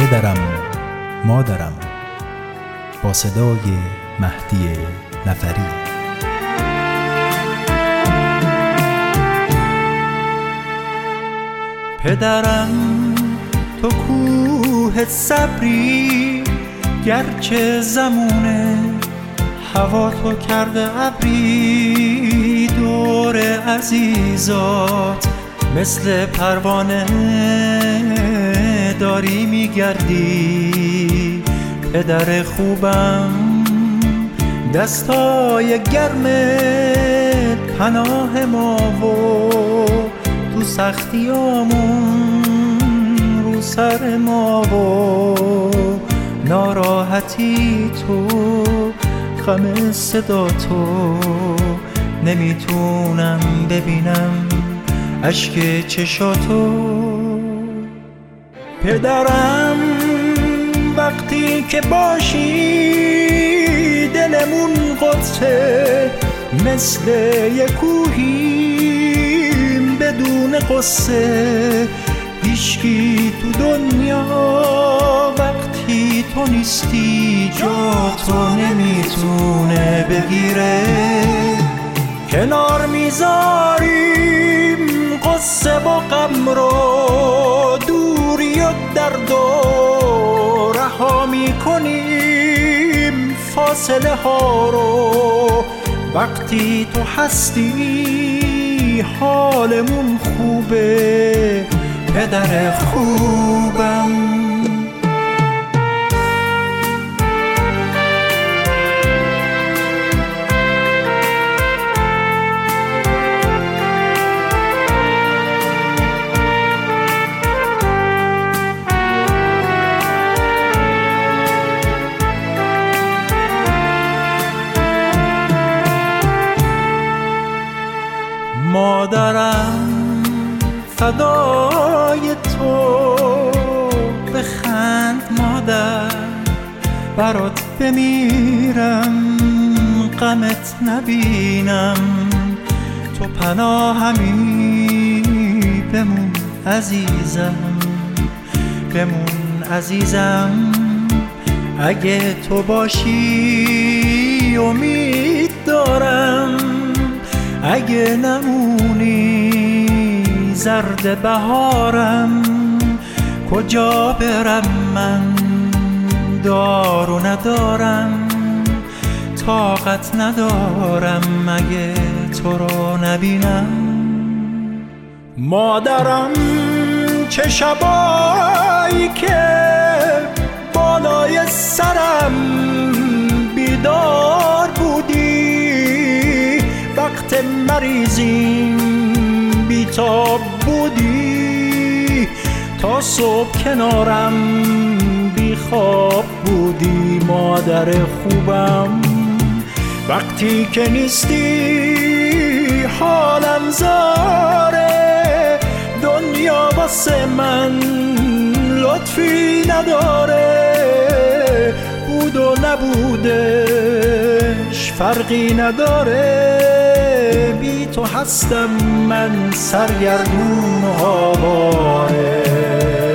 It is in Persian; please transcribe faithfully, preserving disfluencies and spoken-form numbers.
پدرم، مادرم، با صدای مهدی نفری. پدرم تو کوه صبری، گرچه زمونه هوا تو کرده ابری. دور عزیزات مثل پروانه داری میگردی. پدر خوبم دستای گرمت پناه ما و تو سختیامون رو سر ما و ناراحتی تو غم صدا تو. نمیتونم ببینم اشک چشاتو. پدرم وقتی که باشی دلمون قطعه، مثل یه کوهیم بدون قصه. هیچکی تو دنیا وقتی تو نیستی جا تو نمیتونه بگیره. کنار میذاریم قصه و غم رو، دوری و درد و رها میکنیم فاصله ها رو. وقتی تو هستی حالمون خوبه پدر خوبم. مادرم فدای تو، بخند مادر برات بمیرم غمت نبینم. تو پناهمی بمون عزیزم، بمون عزیزم. اگه تو باشی امید دارم، اگه نمونی زرد بهارم. کجا برم من دارو ندارم، طاقت ندارم اگه تو رو نبینم. مادرم چه شبایی که بالای سرم بیدار بودی، وقت مریضیم بیتاب بودی، تا صبح کنارم بیخواب بودی. مادر خوبم وقتی که نیستی حالم زاره، دنیا واسه من لطفی نداره. بود و نبودش فرقی نداره، بی تو هستم من سرگردون و آواره.